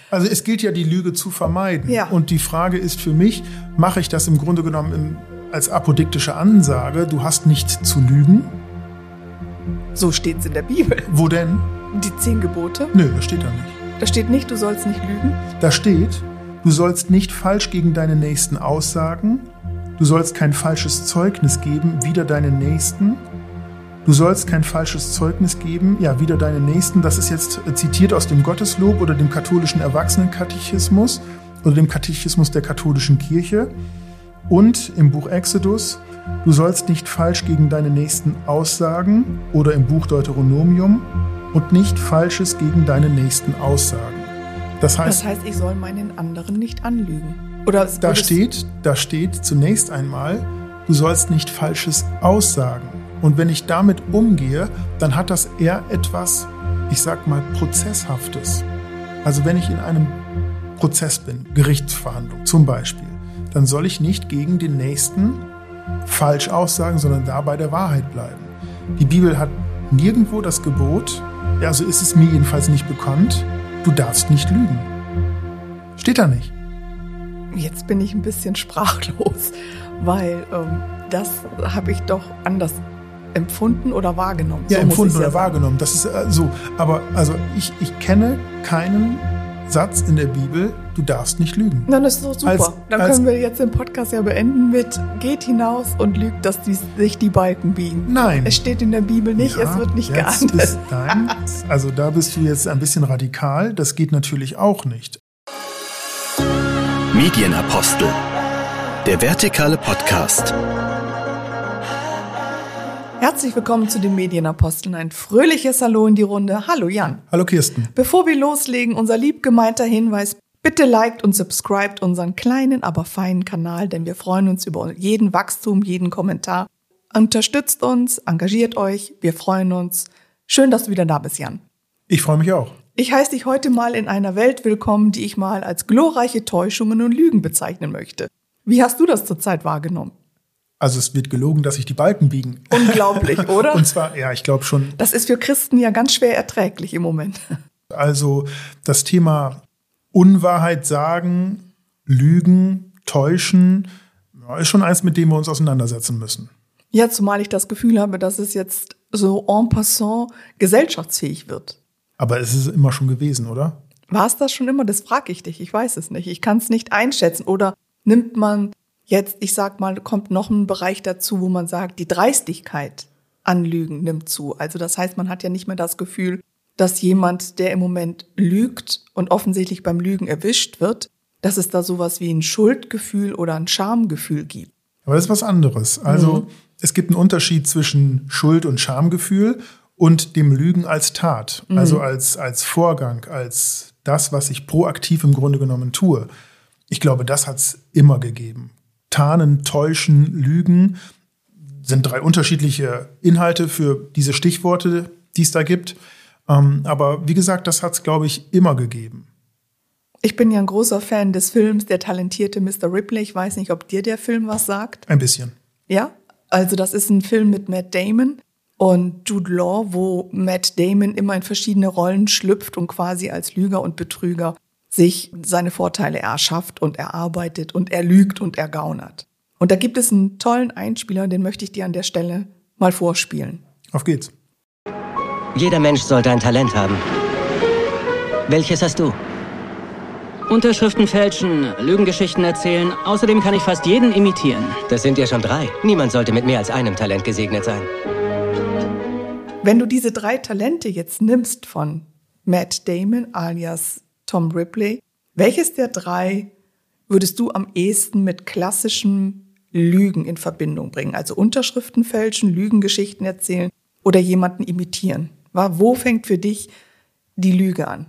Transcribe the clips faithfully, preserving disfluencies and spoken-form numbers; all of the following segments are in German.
Also es gilt ja, die Lüge zu vermeiden. Ja. Und die Frage ist für mich, mache ich das im Grunde genommen im, als apodiktische Ansage, du hast nicht zu lügen? So steht es in der Bibel. Wo denn? Die zehn Gebote. Nö, das steht da nicht. Da steht nicht, du sollst nicht lügen. Da steht, du sollst nicht falsch gegen deine Nächsten aussagen, du sollst kein falsches Zeugnis geben wider deine Nächsten, du sollst kein falsches Zeugnis geben, ja, wider deine Nächsten, das ist jetzt zitiert aus dem Gotteslob oder dem katholischen Erwachsenenkatechismus oder dem Katechismus der katholischen Kirche und im Buch Exodus, du sollst nicht falsch gegen deine Nächsten aussagen oder im Buch Deuteronomium und nicht Falsches gegen deine Nächsten aussagen. Das heißt, das heißt, ich soll meinen anderen nicht anlügen. Oder da steht, da steht zunächst einmal, du sollst nicht Falsches aussagen. Und wenn ich damit umgehe, dann hat das eher etwas, ich sag mal, Prozesshaftes. Also wenn ich in einem Prozess bin, Gerichtsverhandlung zum Beispiel, dann soll ich nicht gegen den Nächsten falsch aussagen, sondern da bei der Wahrheit bleiben. Die Bibel hat nirgendwo das Gebot, also ist es mir jedenfalls nicht bekannt, du darfst nicht lügen. Steht da nicht. Jetzt bin ich ein bisschen sprachlos, weil ähm, das habe ich doch anders empfunden oder wahrgenommen. Ja, so empfunden oder ja wahrgenommen. Das ist äh, so. Aber also ich, ich kenne keinen Satz in der Bibel, du darfst nicht lügen. Dann ist doch super. Als, Dann als, können wir jetzt den Podcast ja beenden mit geht hinaus und lügt, dass die, sich die Balken biegen. Nein. Es steht in der Bibel nicht, ja, es wird nicht jetzt geahndet. Ist dein, also da bist du jetzt ein bisschen radikal. Das geht natürlich auch nicht. Medienapostel. Der vertikale Podcast. Herzlich willkommen zu den Medienaposteln. Ein fröhliches Hallo in die Runde. Hallo Jan. Hallo Kirsten. Bevor wir loslegen, unser liebgemeinter Hinweis. Bitte liked und subscribt unseren kleinen, aber feinen Kanal, denn wir freuen uns über jeden Wachstum, jeden Kommentar. Unterstützt uns, engagiert euch, wir freuen uns. Schön, dass du wieder da bist, Jan. Ich freue mich auch. Ich heiße dich heute mal in einer Welt willkommen, die ich mal als glorreiche Täuschungen und Lügen bezeichnen möchte. Wie hast du das zurzeit wahrgenommen? Also es wird gelogen, dass sich die Balken biegen. Unglaublich, oder? Und zwar, ja, ich glaube schon. Das ist für Christen ja ganz schwer erträglich im Moment. Also das Thema Unwahrheit sagen, Lügen, Täuschen, ja, ist schon eins, mit dem wir uns auseinandersetzen müssen. Ja, zumal ich das Gefühl habe, dass es jetzt so en passant gesellschaftsfähig wird. Aber es ist immer schon gewesen, oder? War es das schon immer? Das frage ich dich. Ich weiß es nicht. Ich kann es nicht einschätzen. Oder nimmt man jetzt, ich sag mal, kommt noch ein Bereich dazu, wo man sagt, die Dreistigkeit an Lügen nimmt zu. Also das heißt, man hat ja nicht mehr das Gefühl, dass jemand, der im Moment lügt und offensichtlich beim Lügen erwischt wird, dass es da sowas wie ein Schuldgefühl oder ein Schamgefühl gibt. Aber das ist was anderes. Also mhm. es gibt einen Unterschied zwischen Schuld- und Schamgefühl und dem Lügen als Tat. Mhm. Also als, als Vorgang, als das, was ich proaktiv im Grunde genommen tue. Ich glaube, das hat es immer gegeben. Tarnen, täuschen, lügen sind drei unterschiedliche Inhalte für diese Stichworte, die es da gibt. Ähm, aber wie gesagt, das hat es, glaube ich, immer gegeben. Ich bin ja ein großer Fan des Films Der talentierte Mister Ripley. Ich weiß nicht, ob dir der Film was sagt. Ein bisschen. Ja, also das ist ein Film mit Matt Damon und Jude Law, wo Matt Damon immer in verschiedene Rollen schlüpft und quasi als Lüger und Betrüger sich seine Vorteile erschafft und erarbeitet und er lügt und ergaunert. Und da gibt es einen tollen Einspieler, den möchte ich dir an der Stelle mal vorspielen. Auf geht's. Jeder Mensch sollte ein Talent haben. Welches hast du? Unterschriften fälschen, Lügengeschichten erzählen. Außerdem kann ich fast jeden imitieren. Das sind ja schon drei. Niemand sollte mit mehr als einem Talent gesegnet sein. Wenn du diese drei Talente jetzt nimmst von Matt Damon alias Tom Ripley, welches der drei würdest du am ehesten mit klassischem Lügen in Verbindung bringen? Also Unterschriften fälschen, Lügengeschichten erzählen oder jemanden imitieren? Wo fängt für dich die Lüge an?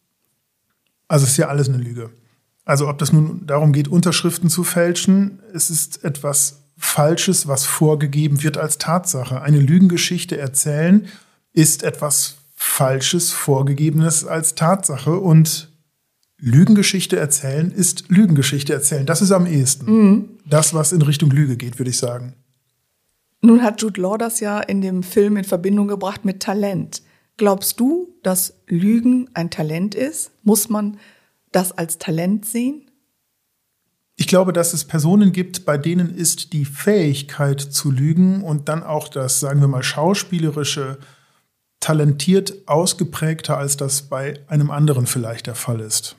Also es ist ja alles eine Lüge. Also ob das nun darum geht, Unterschriften zu fälschen, es ist etwas Falsches, was vorgegeben wird als Tatsache. Eine Lügengeschichte erzählen ist etwas Falsches, Vorgegebenes als Tatsache und Lügengeschichte erzählen ist Lügengeschichte erzählen. Das ist am ehesten. Mhm. Das, was in Richtung Lüge geht, würde ich sagen. Nun hat Jude Law das ja in dem Film in Verbindung gebracht mit Talent. Glaubst du, dass Lügen ein Talent ist? Muss man das als Talent sehen? Ich glaube, dass es Personen gibt, bei denen ist die Fähigkeit zu lügen und dann auch das, sagen wir mal, schauspielerische talentiert ausgeprägter, als das bei einem anderen vielleicht der Fall ist.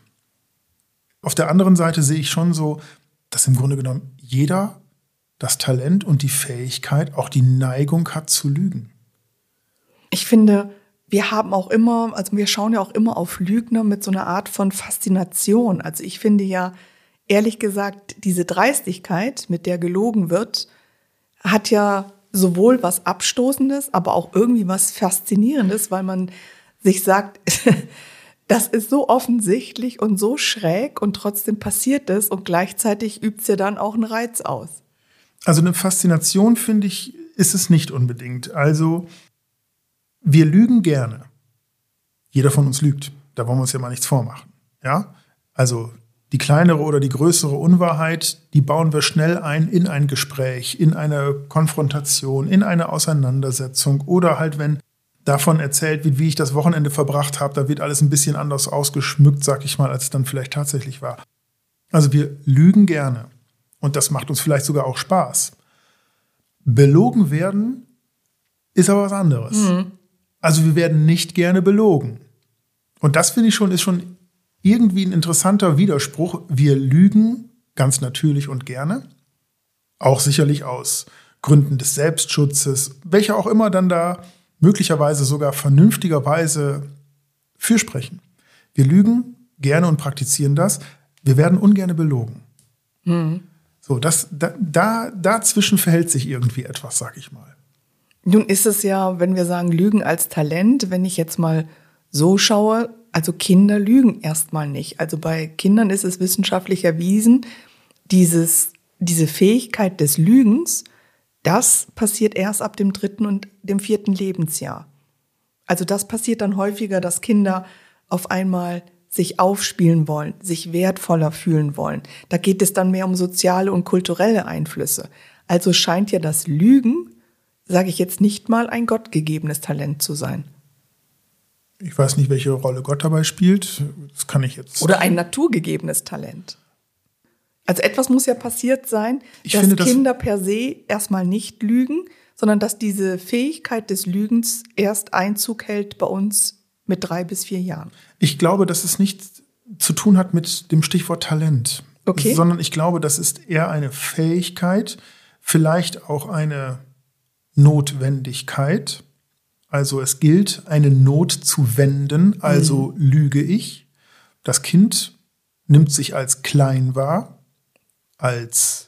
Auf der anderen Seite sehe ich schon so, dass im Grunde genommen jeder das Talent und die Fähigkeit, auch die Neigung hat zu lügen. Ich finde, wir haben auch immer, also wir schauen ja auch immer auf Lügner mit so einer Art von Faszination. Also ich finde ja, ehrlich gesagt, diese Dreistigkeit, mit der gelogen wird, hat ja sowohl was Abstoßendes, aber auch irgendwie was Faszinierendes, weil man sich sagt, das ist so offensichtlich und so schräg und trotzdem passiert es und gleichzeitig übt es ja dann auch einen Reiz aus. Also eine Faszination, finde ich, ist es nicht unbedingt. Also wir lügen gerne. Jeder von uns lügt. Da wollen wir uns ja mal nichts vormachen. Ja? Also die kleinere oder die größere Unwahrheit, die bauen wir schnell ein in ein Gespräch, in eine Konfrontation, in eine Auseinandersetzung oder halt, wenn davon erzählt wird, wie ich das Wochenende verbracht habe, da wird alles ein bisschen anders ausgeschmückt, sag ich mal, als es dann vielleicht tatsächlich war. Also wir lügen gerne und das macht uns vielleicht sogar auch Spaß. Belogen werden ist aber was anderes. Mhm. Also wir werden nicht gerne belogen. Und das finde ich schon, ist schon irgendwie ein interessanter Widerspruch. Wir lügen ganz natürlich und gerne, auch sicherlich aus Gründen des Selbstschutzes, welche auch immer dann da möglicherweise sogar vernünftigerweise fürsprechen. Wir lügen gerne und praktizieren das. Wir werden ungerne belogen. Mhm. So, das, da, da, dazwischen verhält sich irgendwie etwas, sag ich mal. Nun ist es ja, wenn wir sagen Lügen als Talent, wenn ich jetzt mal so schaue, also Kinder lügen erstmal nicht. Also bei Kindern ist es wissenschaftlich erwiesen, dieses, diese Fähigkeit des Lügens, das passiert erst ab dem dritten und dem vierten Lebensjahr. Also das passiert dann häufiger, dass Kinder auf einmal sich aufspielen wollen, sich wertvoller fühlen wollen. Da geht es dann mehr um soziale und kulturelle Einflüsse. Also scheint ja das Lügen, sage ich jetzt nicht mal, ein gottgegebenes Talent zu sein. Ich weiß nicht, welche Rolle Gott dabei spielt. Das kann ich jetzt. Oder ein naturgegebenes Talent. Also etwas muss ja passiert sein, ich dass finde, Kinder das per se erstmal nicht lügen, sondern dass diese Fähigkeit des Lügens erst Einzug hält bei uns mit drei bis vier Jahren. Ich glaube, dass es nichts zu tun hat mit dem Stichwort Talent. Okay. Sondern ich glaube, das ist eher eine Fähigkeit, vielleicht auch eine Notwendigkeit. Also es gilt, eine Not zu wenden, also mhm. lüge ich. Das Kind nimmt sich als klein wahr, als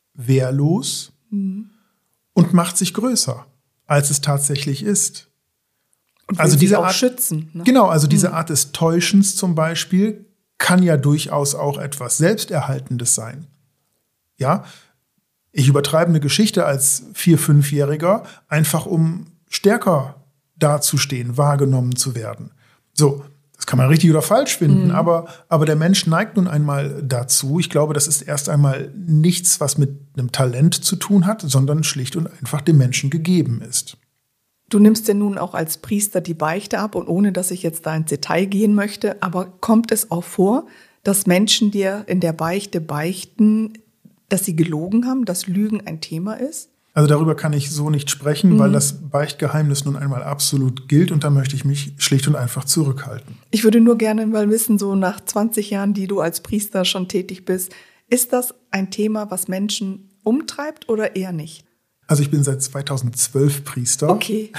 wehrlos mhm. und macht sich größer, als es tatsächlich ist. Und will also sich diese auch Art, schützen. Ne? Genau, also diese mhm. Art des Täuschens zum Beispiel kann ja durchaus auch etwas Selbsterhaltendes sein. Ja, ich übertreibe eine Geschichte als Vier-, Fünfjähriger, einfach um stärker dazustehen, wahrgenommen zu werden. So, das kann man richtig oder falsch finden, mhm. aber, aber der Mensch neigt nun einmal dazu. Ich glaube, das ist erst einmal nichts, was mit einem Talent zu tun hat, sondern schlicht und einfach dem Menschen gegeben ist. Du nimmst ja nun auch als Priester die Beichte ab und ohne, dass ich jetzt da ins Detail gehen möchte, aber kommt es auch vor, dass Menschen dir in der Beichte beichten, dass sie gelogen haben, dass Lügen ein Thema ist? Also darüber kann ich so nicht sprechen, mhm. weil das Beichtgeheimnis nun einmal absolut gilt und da möchte ich mich schlicht und einfach zurückhalten. Ich würde nur gerne mal wissen, so nach zwanzig Jahren, die du als Priester schon tätig bist, ist das ein Thema, was Menschen umtreibt oder eher nicht? Also ich bin seit zweitausendzwölf Priester. Okay.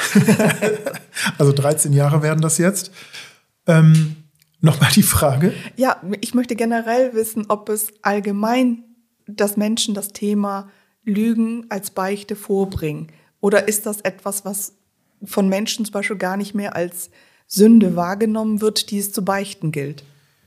Also dreizehn Jahre werden das jetzt. Ähm, Nochmal die Frage. Ja, ich möchte generell wissen, ob es allgemein, dass Menschen das Thema Lügen als Beichte vorbringen. Oder ist das etwas, was von Menschen zum Beispiel gar nicht mehr als Sünde wahrgenommen wird, die es zu beichten gilt?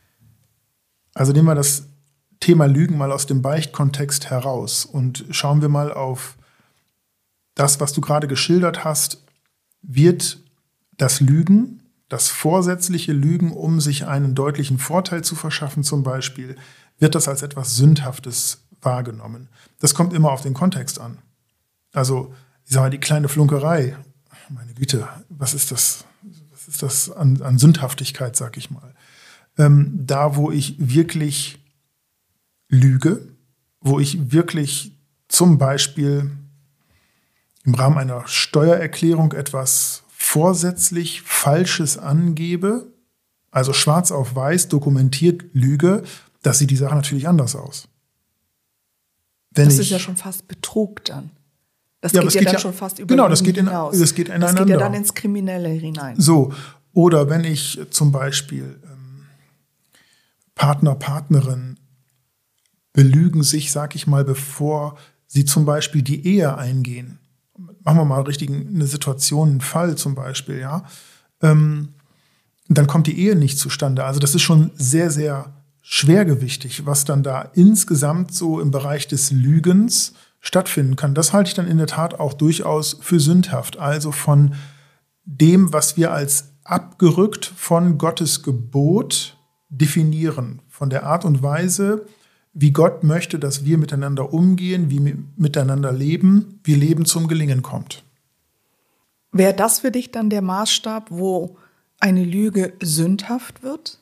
Also nehmen wir das Thema Lügen mal aus dem Beichtkontext heraus und schauen wir mal auf das, was du gerade geschildert hast. Wird das Lügen, das vorsätzliche Lügen, um sich einen deutlichen Vorteil zu verschaffen zum Beispiel, wird das als etwas Sündhaftes wahrgenommen? Das kommt immer auf den Kontext an. Also, ich sage mal, die kleine Flunkerei, meine Güte, was ist das, was ist das an, an Sündhaftigkeit, sag ich mal. ähm, da, wo ich wirklich lüge, wo ich wirklich zum Beispiel im Rahmen einer Steuererklärung etwas vorsätzlich Falsches angebe, also schwarz auf weiß dokumentiert lüge, das sieht die Sache natürlich anders aus. Wenn das ich, ist ja schon fast Betrug dann. Das ja, geht das ja geht dann ja, schon fast über genau, das geht in, hinaus. das geht ineinander. Das geht ja dann ins Kriminelle hinein. So, oder wenn ich zum Beispiel ähm, Partner, Partnerin belügen sich, sag ich mal, bevor sie zum Beispiel die Ehe eingehen. Machen wir mal richtig eine Situation, einen Fall zum Beispiel, ja. Ähm, dann kommt die Ehe nicht zustande. Also das ist schon sehr, sehr schwergewichtig, was dann da insgesamt so im Bereich des Lügens stattfinden kann. Das halte ich dann in der Tat auch durchaus für sündhaft. Also von dem, was wir als abgerückt von Gottes Gebot definieren, von der Art und Weise, wie Gott möchte, dass wir miteinander umgehen, wie wir miteinander leben, wie Leben zum Gelingen kommt. Wäre das für dich dann der Maßstab, wo eine Lüge sündhaft wird?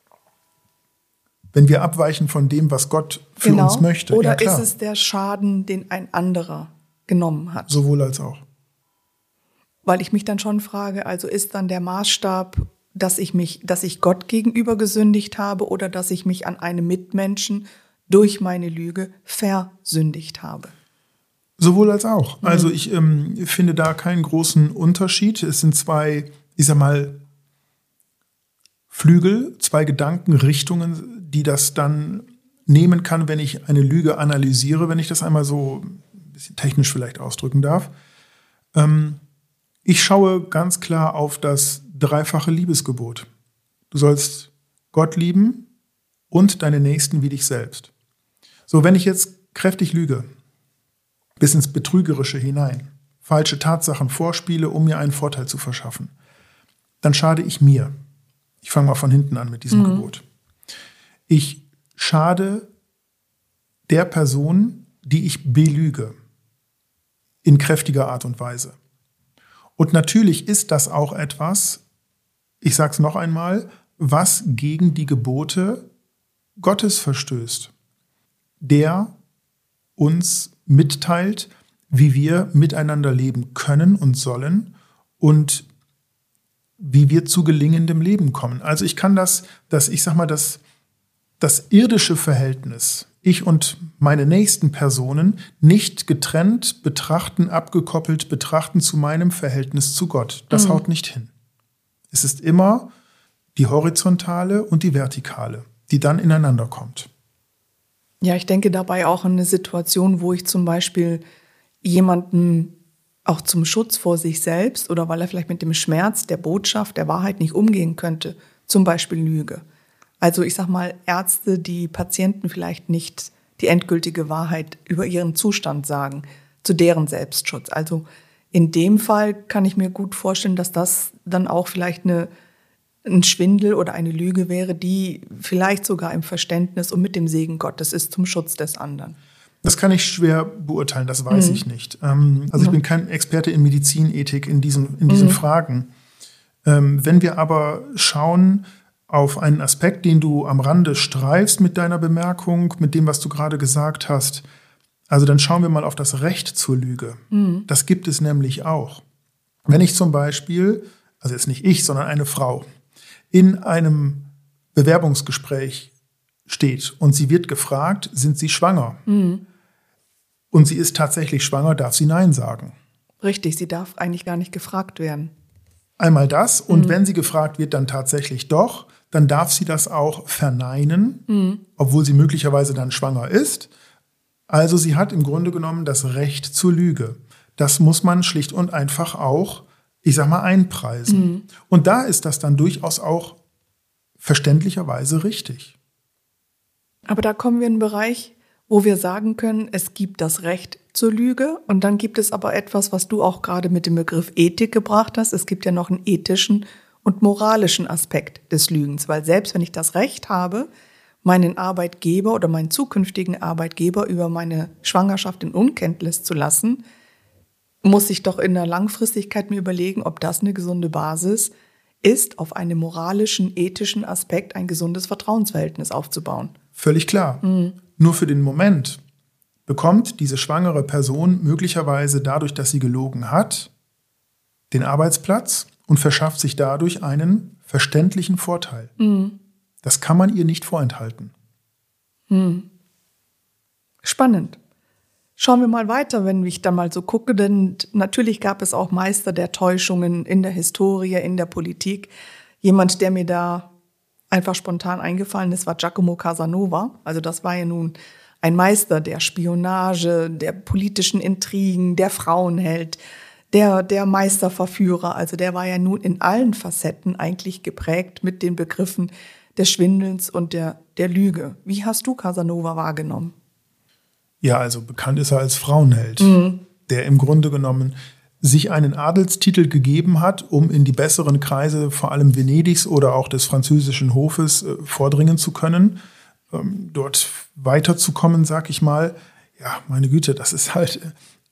Wenn wir abweichen von dem, was Gott für genau. uns möchte. Oder ja, klar. ist es der Schaden, den ein anderer genommen hat? Sowohl als auch. Weil ich mich dann schon frage, also ist dann der Maßstab, dass ich mich, dass ich Gott gegenüber gesündigt habe oder dass ich mich an einem Mitmenschen durch meine Lüge versündigt habe? Sowohl als auch. Mhm. Also ich ähm, finde da keinen großen Unterschied. Es sind zwei, ich sag mal, Flügel, zwei Gedankenrichtungen, die das dann nehmen kann, wenn ich eine Lüge analysiere, wenn ich das einmal so ein bisschen technisch vielleicht ausdrücken darf. Ähm, ich schaue ganz klar auf das dreifache Liebesgebot. Du sollst Gott lieben und deine Nächsten wie dich selbst. So, wenn ich jetzt kräftig lüge, bis ins Betrügerische hinein, falsche Tatsachen vorspiele, um mir einen Vorteil zu verschaffen, dann schade ich mir. Ich fange mal von hinten an mit diesem mhm. Gebot. Ich schade der Person, die ich belüge, in kräftiger Art und Weise. Und natürlich ist das auch etwas, ich sage es noch einmal, was gegen die Gebote Gottes verstößt, der uns mitteilt, wie wir miteinander leben können und sollen und wie wir zu gelingendem Leben kommen. Also ich kann das, das ich sag mal, das, das irdische Verhältnis, ich und meine nächsten Personen, nicht getrennt betrachten, abgekoppelt betrachten zu meinem Verhältnis zu Gott. Das mhm. haut nicht hin. Es ist immer die horizontale und die vertikale, die dann ineinander kommt. Ja, ich denke dabei auch an eine Situation, wo ich zum Beispiel jemanden auch zum Schutz vor sich selbst oder weil er vielleicht mit dem Schmerz der Botschaft, der Wahrheit nicht umgehen könnte, zum Beispiel lüge. Also ich sag mal, Ärzte, die Patienten vielleicht nicht die endgültige Wahrheit über ihren Zustand sagen, zu deren Selbstschutz. Also in dem Fall kann ich mir gut vorstellen, dass das dann auch vielleicht eine, ein Schwindel oder eine Lüge wäre, die vielleicht sogar im Verständnis und mit dem Segen Gottes ist zum Schutz des anderen. Das kann ich schwer beurteilen, das weiß mhm. ich nicht. Ähm, also ich bin kein Experte in Medizinethik in diesen, in diesen mhm. Fragen. Ähm, wenn wir aber schauen auf einen Aspekt, den du am Rande streifst mit deiner Bemerkung, mit dem, was du gerade gesagt hast, also dann schauen wir mal auf das Recht zur Lüge. Mhm. Das gibt es nämlich auch. Wenn ich zum Beispiel, also jetzt nicht ich, sondern eine Frau, in einem Bewerbungsgespräch steht und sie wird gefragt, sind Sie schwanger? Mhm. Und sie ist tatsächlich schwanger, darf sie Nein sagen. Richtig, sie darf eigentlich gar nicht gefragt werden. Einmal das und Mhm. wenn sie gefragt wird, dann tatsächlich doch, dann darf sie das auch verneinen, mhm. obwohl sie möglicherweise dann schwanger ist. Also sie hat im Grunde genommen das Recht zur Lüge. Das muss man schlicht und einfach auch, ich sag mal, einpreisen. Mhm. Und da ist das dann durchaus auch verständlicherweise richtig. Aber da kommen wir in einen Bereich, wo wir sagen können, es gibt das Recht zur Lüge und dann gibt es aber etwas, was du auch gerade mit dem Begriff Ethik gebracht hast. Es gibt ja noch einen ethischen und moralischen Aspekt des Lügens, weil selbst wenn ich das Recht habe, meinen Arbeitgeber oder meinen zukünftigen Arbeitgeber über meine Schwangerschaft in Unkenntnis zu lassen, muss ich doch in der Langfristigkeit mir überlegen, ob das eine gesunde Basis ist, auf einem moralischen, ethischen Aspekt ein gesundes Vertrauensverhältnis aufzubauen. Völlig klar. Mhm. Nur für den Moment bekommt diese schwangere Person möglicherweise dadurch, dass sie gelogen hat, den Arbeitsplatz und verschafft sich dadurch einen verständlichen Vorteil. Mhm. Das kann man ihr nicht vorenthalten. Mhm. Spannend. Schauen wir mal weiter, wenn ich dann mal so gucke, denn natürlich gab es auch Meister der Täuschungen in der Historie, in der Politik. Jemand, der mir da einfach spontan eingefallen ist, war Giacomo Casanova. Also das war ja nun ein Meister der Spionage, der politischen Intrigen, der Frauenheld, der, der Meisterverführer. Also der war ja nun in allen Facetten eigentlich geprägt mit den Begriffen des Schwindelns und der, der Lüge. Wie hast du Casanova wahrgenommen? Ja, also bekannt ist er als Frauenheld, mhm. der im Grunde genommen sich einen Adelstitel gegeben hat, um in die besseren Kreise, vor allem Venedigs oder auch des französischen Hofes, äh, vordringen zu können, ähm, dort weiterzukommen, sag ich mal. Ja, meine Güte, das ist halt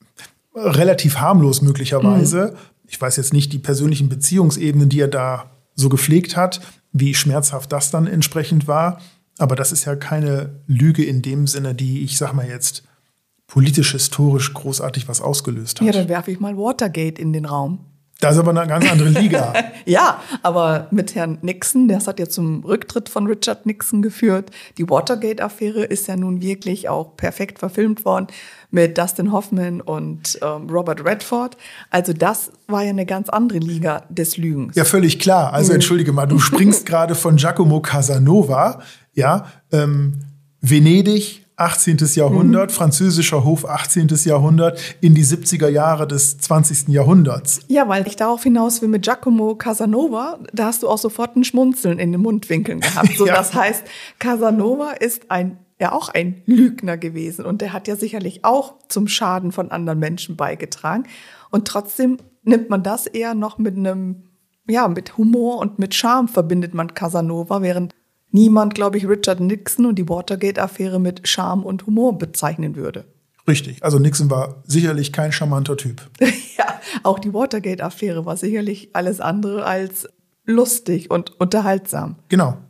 äh, relativ harmlos möglicherweise. Mhm. Ich weiß jetzt nicht die persönlichen Beziehungsebenen, die er da so gepflegt hat, wie schmerzhaft das dann entsprechend war. Aber das ist ja keine Lüge in dem Sinne, die, ich sag mal jetzt, politisch, historisch großartig was ausgelöst hat. Ja, dann werfe ich mal Watergate in den Raum. Das ist aber eine ganz andere Liga. Ja, aber mit Herrn Nixon, das hat ja zum Rücktritt von Richard Nixon geführt. Die Watergate-Affäre ist ja nun wirklich auch perfekt verfilmt worden mit Dustin Hoffman und ähm, Robert Redford. Also das war ja eine ganz andere Liga des Lügens. Ja, völlig klar. Also entschuldige mal, du springst gerade von Giacomo Casanova, ja, ähm, Venedig, achtzehntes Jahrhundert, mhm. französischer Hof, achtzehntes Jahrhundert, in die siebziger Jahre des zwanzigsten Jahrhunderts. Ja, weil ich darauf hinaus will mit Giacomo Casanova, da hast du auch sofort ein Schmunzeln in den Mundwinkeln gehabt. So, ja. Das heißt, Casanova ist ein, ja auch ein Lügner gewesen und der hat ja sicherlich auch zum Schaden von anderen Menschen beigetragen. Und trotzdem nimmt man das eher noch mit einem, ja, mit Humor und mit Charme verbindet man Casanova, während niemand, glaube ich, Richard Nixon und die Watergate-Affäre mit Charme und Humor bezeichnen würde. Richtig, also Nixon war sicherlich kein charmanter Typ. Ja, auch die Watergate-Affäre war sicherlich alles andere als lustig und unterhaltsam. Genau.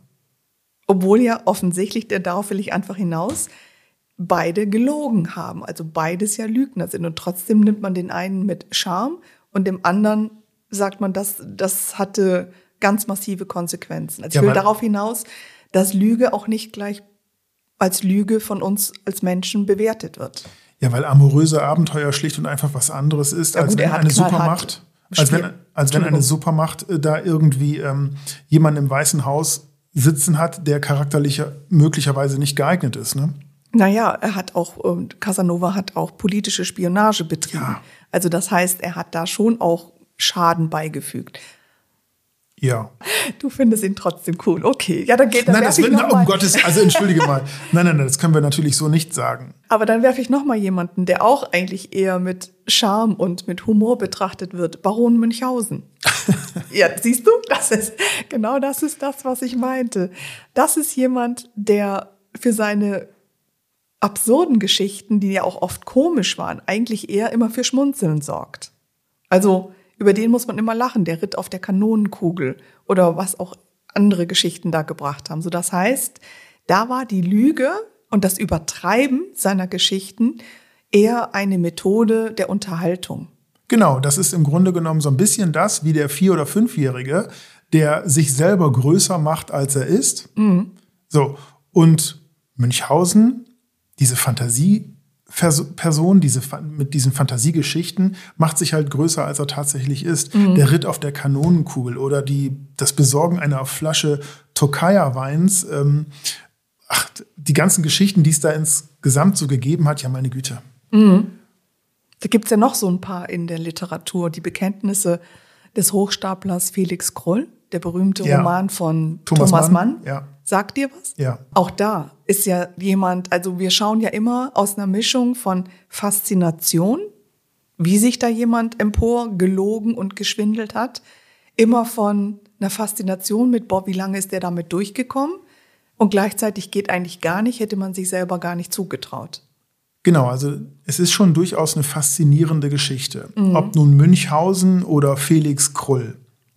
Obwohl ja offensichtlich, darauf will ich einfach hinaus, beide gelogen haben, also beides ja Lügner sind. Und trotzdem nimmt man den einen mit Charme und dem anderen sagt man, das, das hatte ganz massive Konsequenzen. Also ich will ja, darauf hinaus, dass Lüge auch nicht gleich als Lüge von uns als Menschen bewertet wird. Ja, weil amoröse Abenteuer schlicht und einfach was anderes ist, ja, als gut, wenn eine Supermacht, als wenn, als wenn eine Supermacht da irgendwie ähm, jemanden im Weißen Haus sitzen hat, der charakterlich möglicherweise nicht geeignet ist, ne? Naja, er hat auch, Casanova hat auch politische Spionage betrieben. Ja. Also das heißt, er hat da schon auch Schaden beigefügt. Ja. Du findest ihn trotzdem cool. Okay, ja, dann geht dann Nein, das wird, na, um Gottes, also entschuldige mal. Nein, nein, nein, das können wir natürlich so nicht sagen. Aber dann werfe ich noch mal jemanden, der auch eigentlich eher mit Charme und mit Humor betrachtet wird. Baron Münchhausen. Ja, siehst du? Das ist, genau das ist das, was ich meinte. Das ist jemand, der für seine absurden Geschichten, die ja auch oft komisch waren, eigentlich eher immer für Schmunzeln sorgt. Also über den muss man immer lachen, der ritt auf der Kanonenkugel oder was auch andere Geschichten da gebracht haben. So, das heißt, da war die Lüge und das Übertreiben seiner Geschichten eher eine Methode der Unterhaltung. Genau, das ist im Grunde genommen so ein bisschen das, wie der Vier- oder Fünfjährige, der sich selber größer macht, als er ist. Mhm. So, und Münchhausen, diese Fantasie Person, diese, mit diesen Fantasiegeschichten, macht sich halt größer, als er tatsächlich ist. Mhm. Der Ritt auf der Kanonenkugel oder die, das Besorgen einer Flasche Tokaja-Weins. Ähm, ach, die ganzen Geschichten, die es da insgesamt so gegeben hat, ja, meine Güte. Mhm. Da gibt's ja noch so ein paar in der Literatur. Die Bekenntnisse des Hochstaplers Felix Krull, der berühmte ja. Roman von Thomas, Thomas Mann. Mann. Ja. Sagt dir was? Ja. Auch da ist ja jemand, also wir schauen ja immer aus einer Mischung von Faszination, wie sich da jemand empor gelogen und geschwindelt hat, immer von einer Faszination mit, boah, wie lange ist der damit durchgekommen? Und gleichzeitig geht eigentlich gar nicht, hätte man sich selber gar nicht zugetraut. Genau, also es ist schon durchaus eine faszinierende Geschichte. Mhm. Ob nun Münchhausen oder Felix Krull.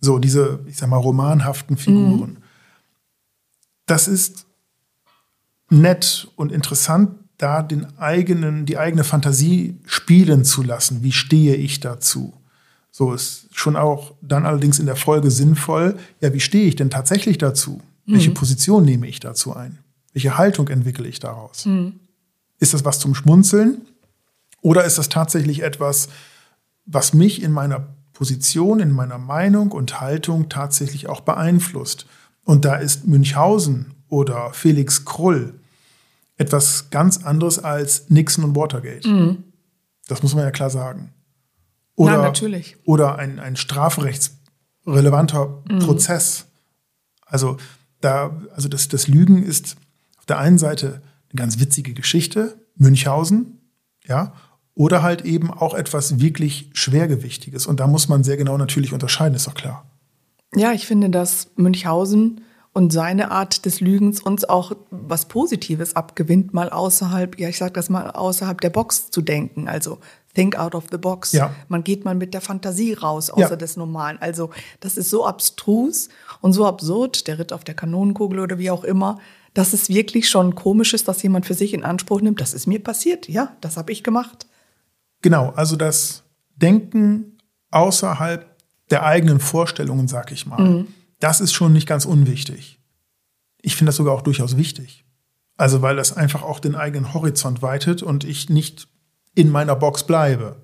So, diese, ich sag mal, romanhaften Figuren. Mhm. Das ist nett und interessant, da den eigenen, die eigene Fantasie spielen zu lassen. Wie stehe ich dazu? So ist schon auch dann allerdings in der Folge sinnvoll, ja, wie stehe ich denn tatsächlich dazu? Mhm. Welche Position nehme ich dazu ein? Welche Haltung entwickle ich daraus? Mhm. Ist das was zum Schmunzeln? Oder ist das tatsächlich etwas, was mich in meiner Position, in meiner Meinung und Haltung tatsächlich auch beeinflusst? Und da ist Münchhausen oder Felix Krull etwas ganz anderes als Nixon und Watergate. Mhm. Das muss man ja klar sagen. Oder, ja, natürlich. Oder ein, ein strafrechtsrelevanter mhm. Prozess. Also, da, also das, das Lügen ist auf der einen Seite eine ganz witzige Geschichte, Münchhausen, ja, oder halt eben auch etwas wirklich Schwergewichtiges. Und da muss man sehr genau natürlich unterscheiden, ist doch klar. Ja, ich finde, dass Münchhausen und seine Art des Lügens uns auch was Positives abgewinnt, mal außerhalb, ja, ich sag das mal, außerhalb der Box zu denken. Also think out of the box. Ja. Man geht mal mit der Fantasie raus, außer ja. des Normalen. Also das ist so abstrus und so absurd, der Ritt auf der Kanonenkugel oder wie auch immer, dass es wirklich schon komisch ist, dass jemand für sich in Anspruch nimmt, das ist mir passiert, ja, das habe ich gemacht. Genau, also das Denken außerhalb der eigenen Vorstellungen, sag ich mal, mhm. das ist schon nicht ganz unwichtig. Ich finde das sogar auch durchaus wichtig. Also weil das einfach auch den eigenen Horizont weitet und ich nicht in meiner Box bleibe.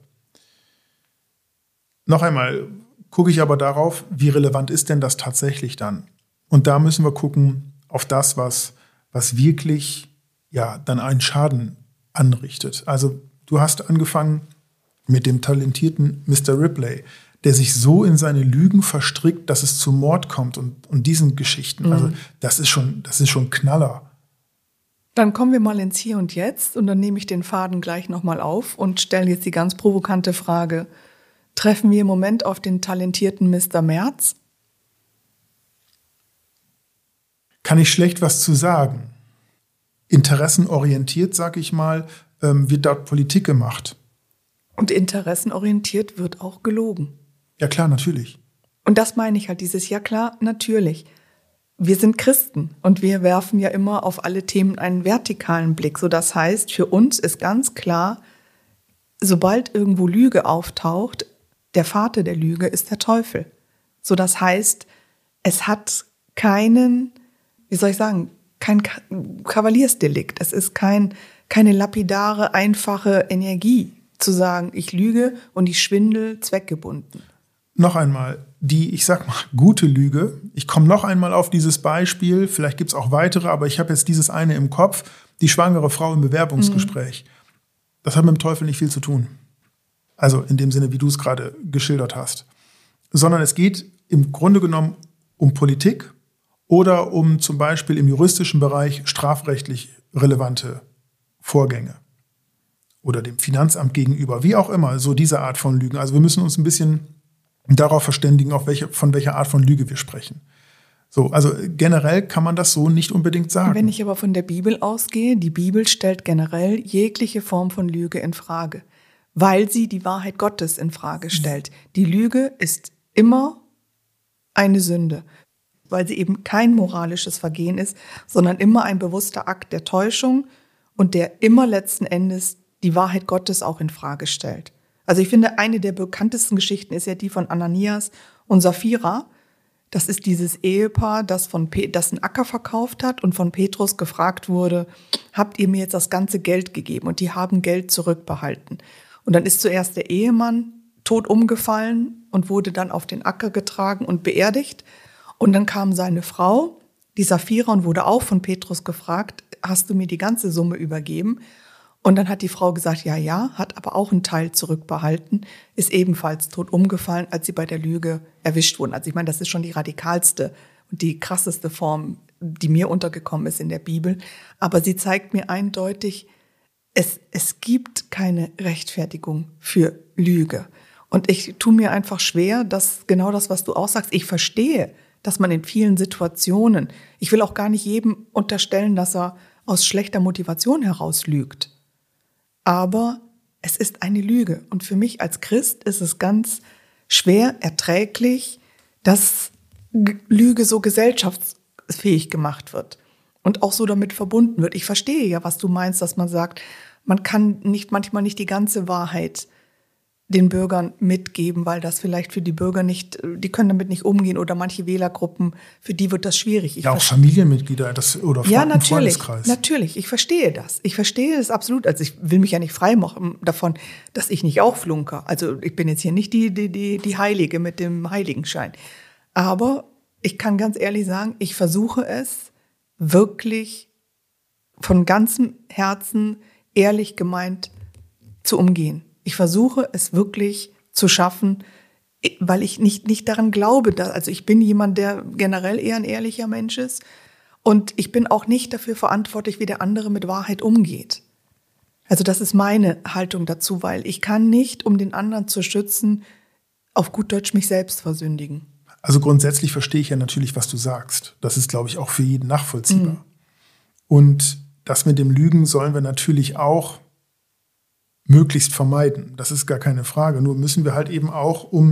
Noch einmal gucke ich aber darauf, wie relevant ist denn das tatsächlich dann? Und da müssen wir gucken auf das, was, was wirklich ja, dann einen Schaden anrichtet. Also du hast angefangen mit dem talentierten Mister Ripley, der sich so in seine Lügen verstrickt, dass es zu Mord kommt und, und diesen Geschichten. Mhm. Also das ist schon, das ist schon Knaller. Dann kommen wir mal ins Hier und Jetzt und dann nehme ich den Faden gleich nochmal auf und stelle jetzt die ganz provokante Frage: Treffen wir im Moment auf den talentierten Mister Merz? Kann ich schlecht was zu sagen. Interessenorientiert, sag ich mal, wird dort Politik gemacht. Und interessenorientiert wird auch gelogen. Ja klar, natürlich. Und das meine ich halt, dieses ja klar, natürlich. Wir sind Christen und wir werfen ja immer auf alle Themen einen vertikalen Blick. So, das heißt, für uns ist ganz klar, sobald irgendwo Lüge auftaucht, der Vater der Lüge ist der Teufel. So, das heißt, es hat keinen, wie soll ich sagen, kein Kavaliersdelikt. Es ist kein, keine lapidare, einfache Energie, zu sagen, ich lüge und ich schwindel zweckgebunden. Noch einmal, die, ich sag mal, gute Lüge. Ich komme noch einmal auf dieses Beispiel, vielleicht gibt es auch weitere, aber ich habe jetzt dieses eine im Kopf, die schwangere Frau im Bewerbungsgespräch. Mhm. Das hat mit dem Teufel nicht viel zu tun. Also in dem Sinne, wie du es gerade geschildert hast. Sondern es geht im Grunde genommen um Politik oder um zum Beispiel im juristischen Bereich strafrechtlich relevante Vorgänge. Oder dem Finanzamt gegenüber, wie auch immer, so diese Art von Lügen. Also wir müssen uns ein bisschen darauf verständigen, auf welche, von welcher Art von Lüge wir sprechen. So, also generell kann man das so nicht unbedingt sagen. Wenn ich aber von der Bibel ausgehe, die Bibel stellt generell jegliche Form von Lüge in Frage, weil sie die Wahrheit Gottes in Frage stellt. Die Lüge ist immer eine Sünde, weil sie eben kein moralisches Vergehen ist, sondern immer ein bewusster Akt der Täuschung und der immer letzten Endes die Wahrheit Gottes auch in Frage stellt. Also ich finde, eine der bekanntesten Geschichten ist ja die von Ananias und Sapphira. Das ist dieses Ehepaar, das, von Pe- das einen Acker verkauft hat und von Petrus gefragt wurde, habt ihr mir jetzt das ganze Geld gegeben? Und die haben Geld zurückbehalten. Und dann ist zuerst der Ehemann tot umgefallen und wurde dann auf den Acker getragen und beerdigt. Und dann kam seine Frau, die Sapphira, und wurde auch von Petrus gefragt, hast du mir die ganze Summe übergeben? Und dann hat die Frau gesagt, ja, ja, hat aber auch einen Teil zurückbehalten, ist ebenfalls tot umgefallen, als sie bei der Lüge erwischt wurden. Also ich meine, das ist schon die radikalste und die krasseste Form, die mir untergekommen ist in der Bibel. Aber sie zeigt mir eindeutig, es, es gibt keine Rechtfertigung für Lüge. Und ich tue mir einfach schwer, dass genau das, was du auch sagst, ich verstehe, dass man in vielen Situationen, ich will auch gar nicht jedem unterstellen, dass er aus schlechter Motivation heraus lügt. Aber es ist eine Lüge. Und für mich als Christ ist es ganz schwer erträglich, dass Lüge so gesellschaftsfähig gemacht wird und auch so damit verbunden wird. Ich verstehe ja, was du meinst, dass man sagt, man kann nicht manchmal nicht die ganze Wahrheit den Bürgern mitgeben, weil das vielleicht für die Bürger nicht, die können damit nicht umgehen oder manche Wählergruppen, für die wird das schwierig. Ich ja, auch Familienmitglieder das, oder ja, natürlich, Freundeskreis. Natürlich, ich verstehe das. Ich verstehe das absolut. Also ich will mich ja nicht frei machen davon, dass ich nicht auch flunker. Also ich bin jetzt hier nicht die, die, die, die Heilige mit dem Heiligenschein. Aber ich kann ganz ehrlich sagen, ich versuche es wirklich von ganzem Herzen ehrlich gemeint zu umgehen. Ich versuche es wirklich zu schaffen, weil ich nicht, nicht daran glaube, dass, also ich bin jemand, der generell eher ein ehrlicher Mensch ist und ich bin auch nicht dafür verantwortlich, wie der andere mit Wahrheit umgeht. Also das ist meine Haltung dazu, weil ich kann nicht, um den anderen zu schützen, auf gut Deutsch mich selbst versündigen. Also grundsätzlich verstehe ich ja natürlich, was du sagst. Das ist, glaube ich, auch für jeden nachvollziehbar. Mhm. Und das mit dem Lügen sollen wir natürlich auch möglichst vermeiden. Das ist gar keine Frage. Nur müssen wir halt eben auch, um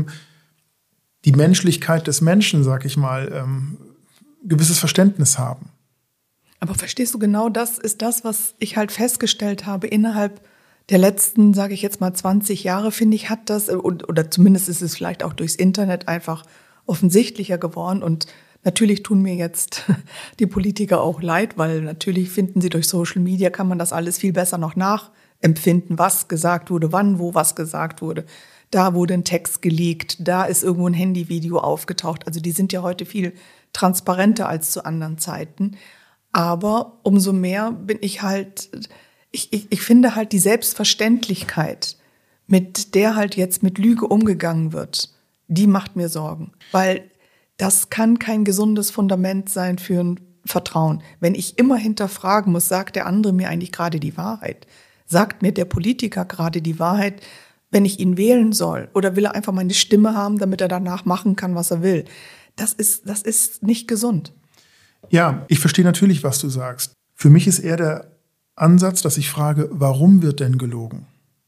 die Menschlichkeit des Menschen, sag ich mal, ähm, gewisses Verständnis haben. Aber verstehst du, genau das ist das, was ich halt festgestellt habe innerhalb der letzten, sage ich jetzt mal, zwanzig Jahre, finde ich, hat das, oder zumindest ist es vielleicht auch durchs Internet einfach offensichtlicher geworden. Und natürlich tun mir jetzt die Politiker auch leid, weil natürlich finden sie durch Social Media, kann man das alles viel besser noch nachempfinden, was gesagt wurde, wann, wo was gesagt wurde. Da wurde ein Text geleakt, da ist irgendwo ein Handyvideo aufgetaucht. Also die sind ja heute viel transparenter als zu anderen Zeiten. Aber umso mehr bin ich halt, ich, ich, ich finde halt die Selbstverständlichkeit, mit der halt jetzt mit Lüge umgegangen wird, die macht mir Sorgen. Weil das kann kein gesundes Fundament sein für ein Vertrauen. Wenn ich immer hinterfragen muss, sagt der andere mir eigentlich gerade die Wahrheit? Sagt mir der Politiker gerade die Wahrheit, wenn ich ihn wählen soll? Oder will er einfach meine Stimme haben, damit er danach machen kann, was er will? Das ist, das ist nicht gesund. Ja, ich verstehe natürlich, was du sagst. Für mich ist eher der Ansatz, dass ich frage, warum wird denn gelogen?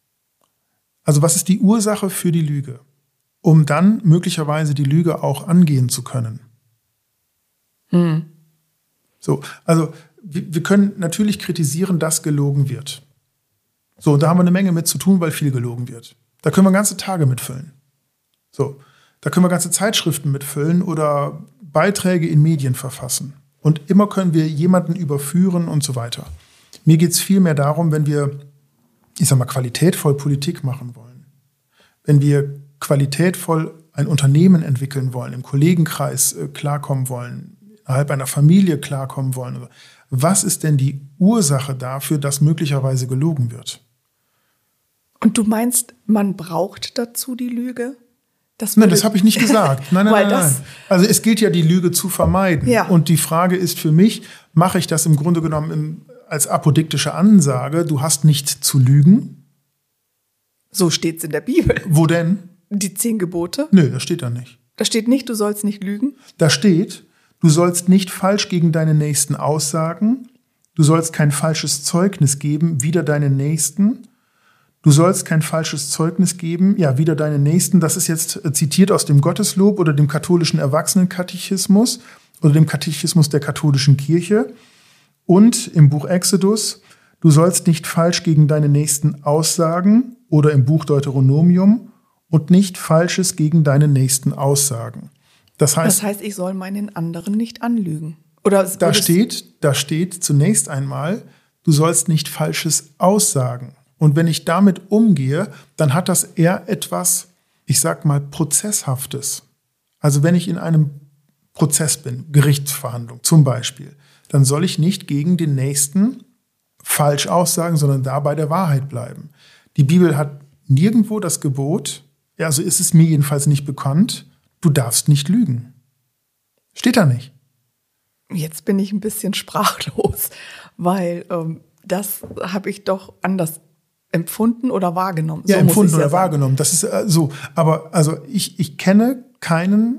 Also was ist die Ursache für die Lüge? Um dann möglicherweise die Lüge auch angehen zu können. Hm. So, also wir, wir können natürlich kritisieren, dass gelogen wird. So, da haben wir eine Menge mit zu tun, weil viel gelogen wird. Da können wir ganze Tage mitfüllen. So, da können wir ganze Zeitschriften mitfüllen oder Beiträge in Medien verfassen. Und immer können wir jemanden überführen und so weiter. Mir geht es vielmehr darum, wenn wir, ich sag mal, qualitätvoll Politik machen wollen, wenn wir qualitätvoll ein Unternehmen entwickeln wollen, im Kollegenkreis äh, klarkommen wollen, innerhalb einer Familie klarkommen wollen. Was ist denn die Ursache dafür, dass möglicherweise gelogen wird? Und du meinst, man braucht dazu die Lüge? Das Nein, das habe ich nicht gesagt. Nein, nein, Weil nein, nein. das- Also es gilt ja, die Lüge zu vermeiden. Ja. Und die Frage ist für mich, mache ich das im Grunde genommen im, als apodiktische Ansage, du hast nicht zu lügen? So steht's in der Bibel. Wo denn? Die zehn Gebote. Nö, das steht da nicht. Da steht nicht, du sollst nicht lügen. Da steht, du sollst nicht falsch gegen deine Nächsten aussagen, du sollst kein falsches Zeugnis geben wider deine Nächsten, du sollst kein falsches Zeugnis geben, ja, wider deine Nächsten. Das ist jetzt zitiert aus dem Gotteslob oder dem katholischen Erwachsenenkatechismus oder dem Katechismus der katholischen Kirche. Und im Buch Exodus, du sollst nicht falsch gegen deine Nächsten aussagen oder im Buch Deuteronomium und nicht Falsches gegen deine Nächsten aussagen. Das heißt, Das heißt, ich soll meinen anderen nicht anlügen. Oder da oder- steht, da steht zunächst einmal, du sollst nicht Falsches aussagen. Und wenn ich damit umgehe, dann hat das eher etwas, ich sag mal, Prozesshaftes. Also wenn ich in einem Prozess bin, Gerichtsverhandlung zum Beispiel, dann soll ich nicht gegen den Nächsten falsch aussagen, sondern da bei der Wahrheit bleiben. Die Bibel hat nirgendwo das Gebot, ja, also ist es mir jedenfalls nicht bekannt, du darfst nicht lügen. Steht da nicht. Jetzt bin ich ein bisschen sprachlos, weil ähm, das habe ich doch anders empfunden oder wahrgenommen. Ja, So muss empfunden ich's oder ja sagen. wahrgenommen. Das ist äh, so. Aber also ich, ich kenne keinen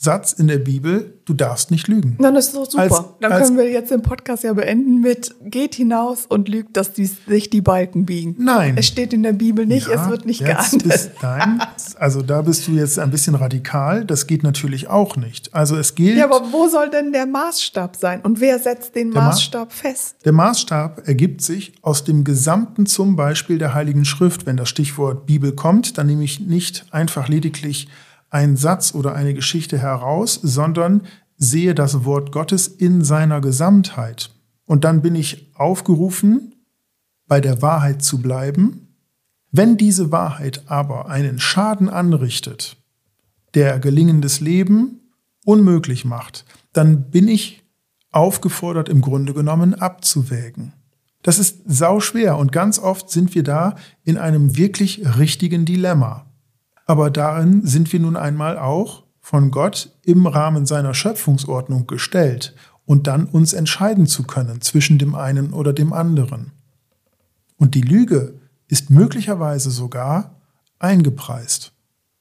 Satz in der Bibel, du darfst nicht lügen. Dann ist doch super. Als, Dann als, können wir jetzt den Podcast ja beenden mit geht hinaus und lügt, dass die, sich die Balken biegen. Nein. Es steht in der Bibel nicht, ja, es wird nicht jetzt geahndet. Bist, nein, also da bist du jetzt ein bisschen radikal. Das geht natürlich auch nicht. Also es gilt. Ja, aber wo soll denn der Maßstab sein? Und wer setzt den Der Ma- Maßstab fest? Der Maßstab ergibt sich aus dem Gesamten, zum Beispiel der Heiligen Schrift. Wenn das Stichwort Bibel kommt, dann nehme ich nicht einfach lediglich einen Satz oder eine Geschichte heraus, sondern sehe das Wort Gottes in seiner Gesamtheit. Und dann bin ich aufgerufen, bei der Wahrheit zu bleiben. Wenn diese Wahrheit aber einen Schaden anrichtet, der gelingendes Leben unmöglich macht, dann bin ich aufgefordert, im Grunde genommen abzuwägen. Das ist sauschwer und ganz oft sind wir da in einem wirklich richtigen Dilemma. Aber darin sind wir nun einmal auch von Gott im Rahmen seiner Schöpfungsordnung gestellt und dann uns entscheiden zu können zwischen dem einen oder dem anderen. Und die Lüge ist möglicherweise sogar eingepreist.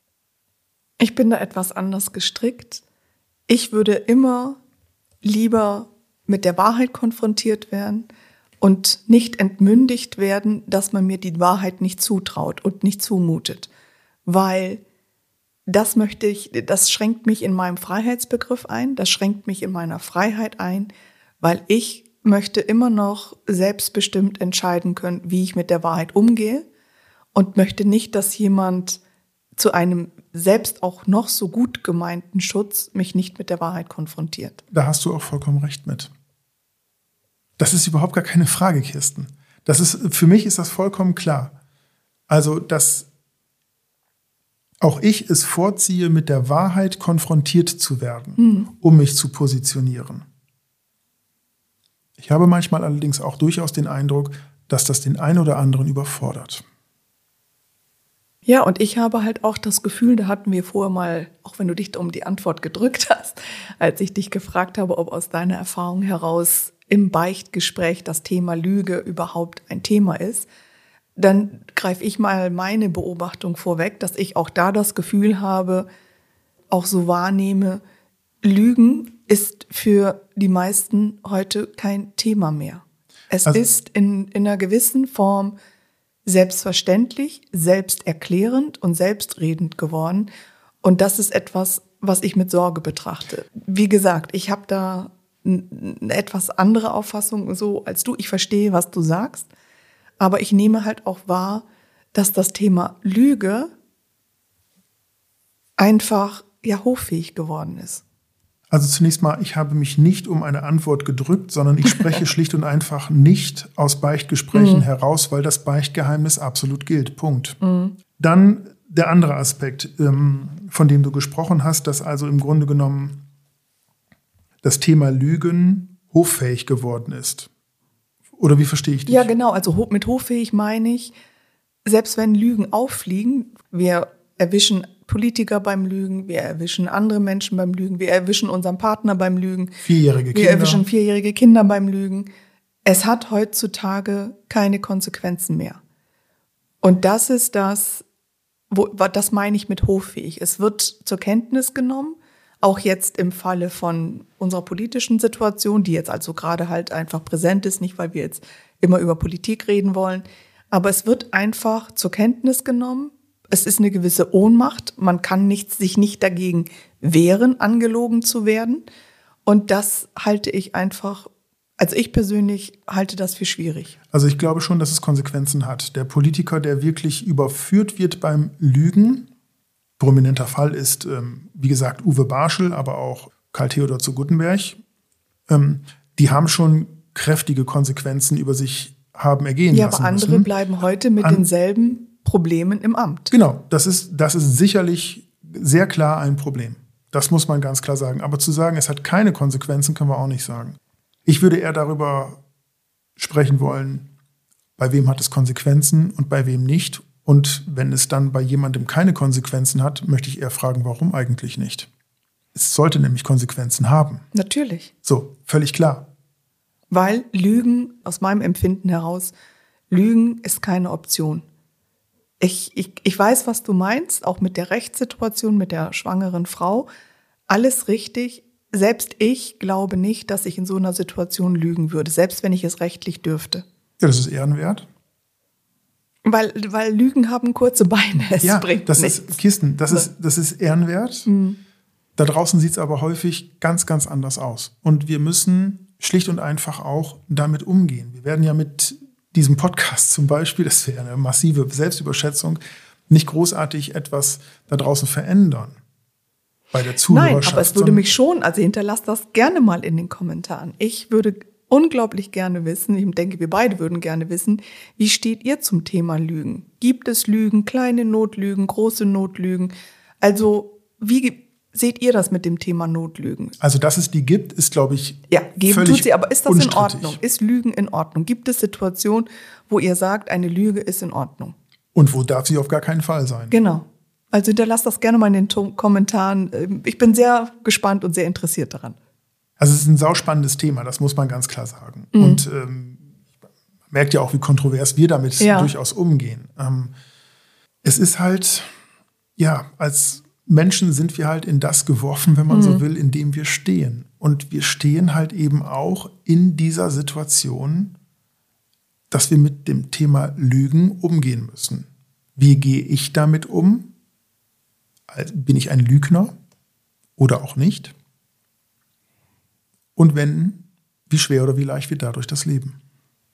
Ich bin da etwas anders gestrickt. Ich würde immer lieber mit der Wahrheit konfrontiert werden und nicht entmündigt werden, dass man mir die Wahrheit nicht zutraut und nicht zumutet. Weil das möchte ich, das schränkt mich in meinem Freiheitsbegriff ein, das schränkt mich in meiner Freiheit ein, weil ich möchte immer noch selbstbestimmt entscheiden können, wie ich mit der Wahrheit umgehe und möchte nicht, dass jemand zu einem selbst auch noch so gut gemeinten Schutz mich nicht mit der Wahrheit konfrontiert. Da hast du auch vollkommen recht mit. Das ist überhaupt gar keine Frage, Kirsten. Das ist, für mich ist das vollkommen klar. Also, dass auch ich es vorziehe, mit der Wahrheit konfrontiert zu werden, mhm. um mich zu positionieren. Ich habe manchmal allerdings auch durchaus den Eindruck, dass das den einen oder anderen überfordert. Ja, und ich habe halt auch das Gefühl, da hatten wir vorher mal, auch wenn du dich um die Antwort gedrückt hast, als ich dich gefragt habe, ob aus deiner Erfahrung heraus im Beichtgespräch das Thema Lüge überhaupt ein Thema ist, dann greife ich mal meine Beobachtung vorweg, dass ich auch da das Gefühl habe, auch so wahrnehme, Lügen ist für die meisten heute kein Thema mehr. Es also, ist in, in einer gewissen Form selbstverständlich, selbsterklärend und selbstredend geworden. Und das ist etwas, was ich mit Sorge betrachte. Wie gesagt, ich habe da eine etwas andere Auffassung so als du. Ich verstehe, was du sagst. Aber ich nehme halt auch wahr, dass das Thema Lüge einfach ja hoffähig geworden ist. Also zunächst mal, ich habe mich nicht um eine Antwort gedrückt, sondern ich spreche schlicht und einfach nicht aus Beichtgesprächen mhm. heraus, weil das Beichtgeheimnis absolut gilt. Punkt. Mhm. Dann der andere Aspekt, von dem du gesprochen hast, dass also im Grunde genommen das Thema Lügen hoffähig geworden ist. Oder wie verstehe ich dich? Ja, genau. Also mit hoffähig meine ich, selbst wenn Lügen auffliegen, wir erwischen Politiker beim Lügen, wir erwischen andere Menschen beim Lügen, wir erwischen unseren Partner beim Lügen. Vierjährige Kinder. Wir erwischen vierjährige Kinder beim Lügen. Es hat heutzutage keine Konsequenzen mehr. Und das ist das, wo, das meine ich mit hoffähig. Es wird zur Kenntnis genommen, auch jetzt im Falle von unserer politischen Situation, die jetzt also gerade halt einfach präsent ist, nicht weil wir jetzt immer über Politik reden wollen, aber es wird einfach zur Kenntnis genommen. Es ist eine gewisse Ohnmacht. Man kann nicht, sich nicht dagegen wehren, angelogen zu werden. Und das halte ich einfach, also ich persönlich halte das für schwierig. Also ich glaube schon, dass es Konsequenzen hat. Der Politiker, der wirklich überführt wird beim Lügen, prominenter Fall ist, ähm, wie gesagt, Uwe Barschel, aber auch Karl Theodor zu Guttenberg, ähm, die haben schon kräftige Konsequenzen über sich haben ergehen ja, lassen aber andere müssen. bleiben heute mit An- denselben Problemen im Amt. Genau, das ist, das ist sicherlich sehr klar ein Problem. Das muss man ganz klar sagen. Aber zu sagen, es hat keine Konsequenzen, können wir auch nicht sagen. Ich würde eher darüber sprechen wollen, bei wem hat es Konsequenzen und bei wem nicht. Und wenn es dann bei jemandem keine Konsequenzen hat, möchte ich eher fragen, warum eigentlich nicht? Es sollte nämlich Konsequenzen haben. Natürlich. So, völlig klar. Weil Lügen, aus meinem Empfinden heraus, Lügen ist keine Option. Ich, ich, ich weiß, was du meinst, auch mit der Rechtssituation, mit der schwangeren Frau. alles richtig. Selbst ich glaube nicht, dass ich in so einer Situation lügen würde, selbst wenn ich es rechtlich dürfte. Ja, das ist ehrenwert. Weil, weil Lügen haben kurze Beine, es ja, bringt das nichts. ist, Kirsten, das ist, das ist ehrenwert. Mhm. Da draußen sieht es aber häufig ganz, ganz anders aus. Und wir müssen schlicht und einfach auch damit umgehen. Wir werden ja mit diesem Podcast zum Beispiel, das wäre eine massive Selbstüberschätzung, nicht großartig etwas da draußen verändern. Bei der Zuhörerschaft. Nein, aber es würde mich schon, also hinterlasst das gerne mal in den Kommentaren. Ich würde unglaublich gerne wissen, ich denke, wir beide würden gerne wissen, wie steht ihr zum Thema Lügen? Gibt es Lügen, kleine Notlügen, große Notlügen? Also wie seht ihr das mit dem Thema Notlügen? Also, dass es die gibt, ist, glaube ich, ja, geben völlig tut sie, aber ist das unstrittig. in Ordnung? Ist Lügen in Ordnung? Gibt es Situationen, wo ihr sagt, eine Lüge ist in Ordnung? Und wo darf sie auf gar keinen Fall sein? Genau. Also hinterlasst das gerne mal in den to- Kommentaren. Ich bin sehr gespannt und sehr interessiert daran. Also es ist ein sauspannendes Thema, das muss man ganz klar sagen. Mhm. Und ähm, man merkt ja auch, wie kontrovers wir damit ja. durchaus umgehen. Ähm, es ist halt, ja, als Menschen sind wir halt in das geworfen, wenn man mhm. so will, in dem wir stehen. Und wir stehen halt eben auch in dieser Situation, dass wir mit dem Thema Lügen umgehen müssen. Wie gehe ich damit um? Also bin ich ein Lügner oder auch nicht? Und wenn, wie schwer oder wie leicht wird dadurch das Leben?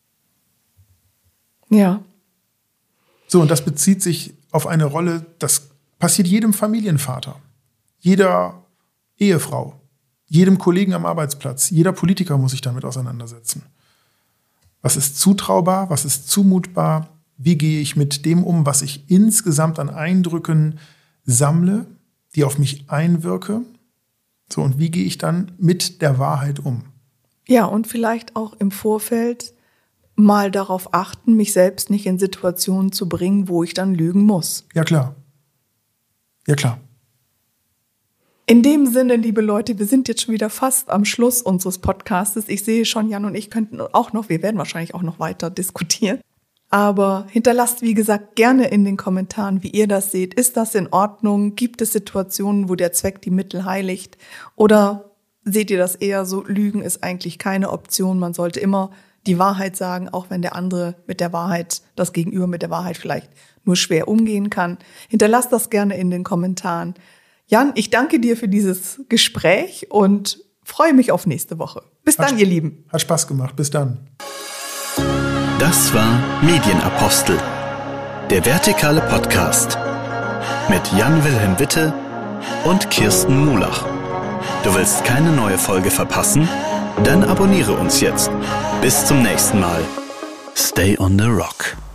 Ja. So, und das bezieht sich auf eine Rolle, das passiert jedem Familienvater, jeder Ehefrau, jedem Kollegen am Arbeitsplatz, jeder Politiker muss sich damit auseinandersetzen. Was ist zutraubar, was ist zumutbar? Wie gehe ich mit dem um, was ich insgesamt an Eindrücken sammle, die auf mich einwirke? So, und wie gehe ich dann mit der Wahrheit um? Ja, und vielleicht auch im Vorfeld mal darauf achten, mich selbst nicht in Situationen zu bringen, wo ich dann lügen muss. Ja, klar. Ja, klar. In dem Sinne, liebe Leute, wir sind jetzt schon wieder fast am Schluss unseres Podcastes. Ich sehe schon, Jan und ich könnten auch noch, wir werden wahrscheinlich auch noch weiter diskutieren. Aber hinterlasst, wie gesagt, gerne in den Kommentaren, wie ihr das seht. Ist das in Ordnung? Gibt es Situationen, wo der Zweck die Mittel heiligt? Oder seht ihr das eher so, Lügen ist eigentlich keine Option. Man sollte immer die Wahrheit sagen, auch wenn der andere mit der Wahrheit, das Gegenüber mit der Wahrheit vielleicht nur schwer umgehen kann. Hinterlasst das gerne in den Kommentaren. Jan, ich danke dir für dieses Gespräch und freue mich auf nächste Woche. Bis dann, hat, ihr Lieben. Hat Spaß gemacht. Bis dann. Das war Medienapostel, der vertikale Podcast mit Jan-Wilhelm Witte und Kirsten Mulach. Du willst keine neue Folge verpassen? Dann abonniere uns jetzt. Bis zum nächsten Mal. Stay on the Rock.